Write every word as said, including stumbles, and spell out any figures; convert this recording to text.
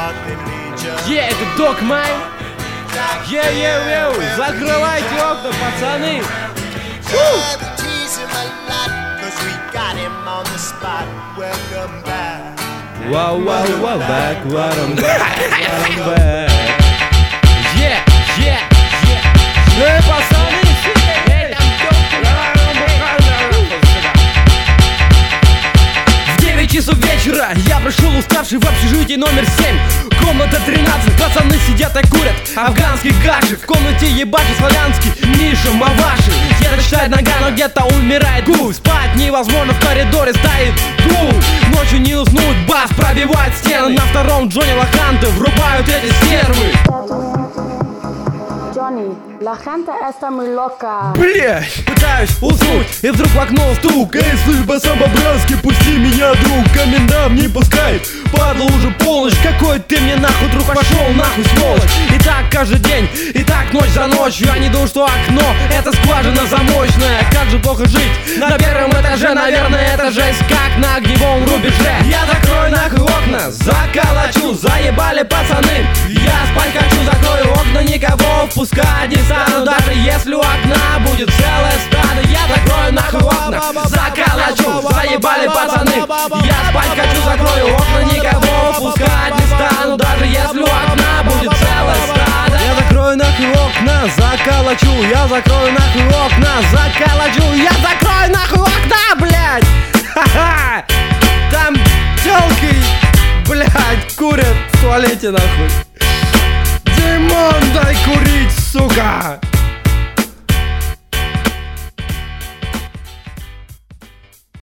Е, это Док Майн. Е-е-е, закрывайте окна, пацаны. Вау, вау, вау, back, welcome back, welcome back. Е, е, е. Эй, пацаны, эй, там в девять часов вечера я пришел уставший в общежитие номер семь. Комната тринадцать, пацаны сидят и курят афганский гаджет. В комнате ебашит славянский Миша Маваши. Где-то читает нога, но где-то умирает губ. Спать невозможно, в коридоре стоит гул. Ночью не уснуть, бас пробивает стены. На втором Джонни Лоханте врубают эти стервы. Johnny, la gente está muy loca. Блять, пытаюсь уснуть, и вдруг в окно стук. Эй, слышь, басам по-братски, пусти меня, друг. Комендант не пускает, падла уже полночь. Какой ты мне нахуй, друг, пошел нахуй, сволочь. И так каждый день, и так ночь за ночью. Я не думал, что окно это скважина замочная. Как же плохо жить на первом этаже. Наверное, это жесть, как на огневом рубеже. Я закрою нахуй окна, заколочу. Заебали пацаны, я спать хочу. Закрою окна, никого впускать не стану. Даже если у окна будет целое стадо. Я закрою нахуй окна, заколочу. Заебали пацаны, я спать хочу. Закрою окна, никого впускать не стану. Даже если у окна будет целое стадо. Я закрою нахуй окна, заколочу. Я закрою нахуй окна, заколочу. Я закрою нахуй окна, блядь. Ха-ха. Там тёлки, блядь, курят в туалете нахуй. Димон, дай курить, сука!